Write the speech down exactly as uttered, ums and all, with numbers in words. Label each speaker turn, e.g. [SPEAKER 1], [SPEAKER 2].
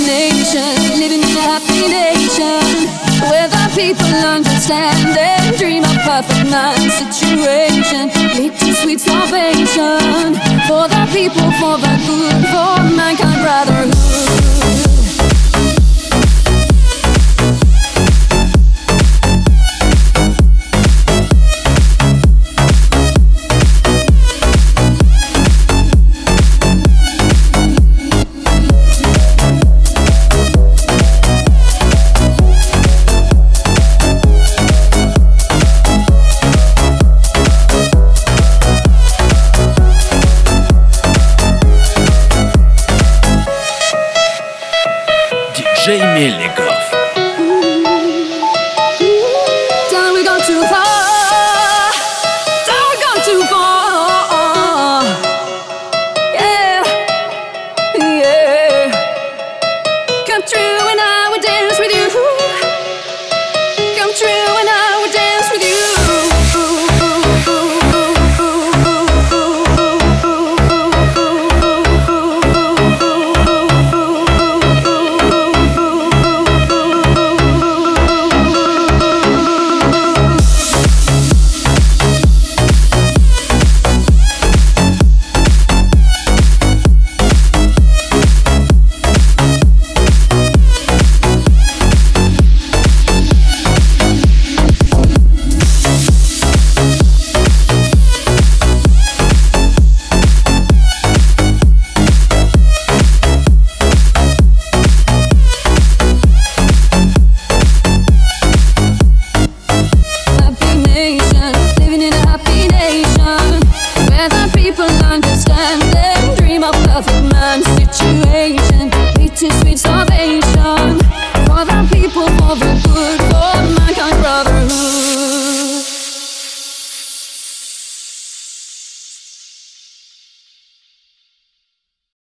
[SPEAKER 1] nation, living in a happy nation, where the people understand and dream of perfect mind situation, lead to sweet salvation, for the people, for the good, for mankind brotherhood.
[SPEAKER 2] диджей Мельников. Situation, lead to sweet salvation, for the people, for the good.